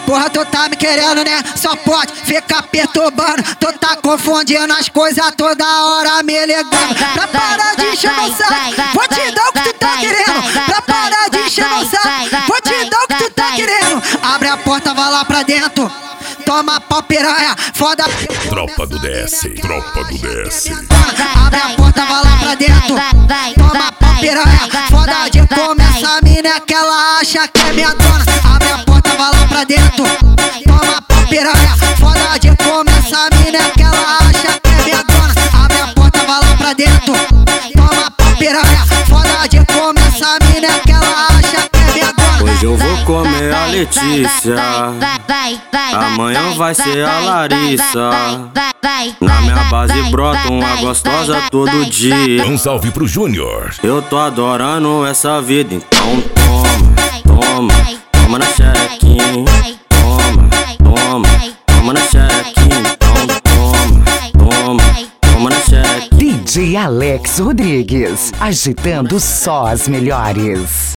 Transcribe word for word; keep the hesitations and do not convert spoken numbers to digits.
Porra, tu tá me querendo, né? Só pode ficar perturbando. Tu tá confundindo as coisas toda hora, me ligando. Pra parar de encher meu saco, vou te dar o que tu tá querendo. Pra parar de encher meu saco, vou te dar o que tu tá querendo. Abre a porta, vai lá pra dentro. Toma pau piranha, foda. Tropa do D S, tropa do D S. Abre a porta, vai lá pra dentro. Toma pau piranha, foda de comer essa mina que ela acha que é minha dona. Abre a porta, vai lá pra dentro. Toma pau piranha, foda de comer essa mina que ela acha que é minha dona. Abre a porta, vai lá pra dentro. Toma pau piranha, foda de comer essa mina que ela acha que é minha dona. Hoje eu vou comer a Letícia, amanhã vai ser a Larissa. Na minha base brota uma gostosa todo dia. Um salve pro Júnior. Eu tô adorando essa vida, então toma, toma, toma na xerequinha. Toma, toma, toma na xerequinha. Então toma, toma, toma na xerequinha. D J Alex Rodrigues, agitando só as melhores.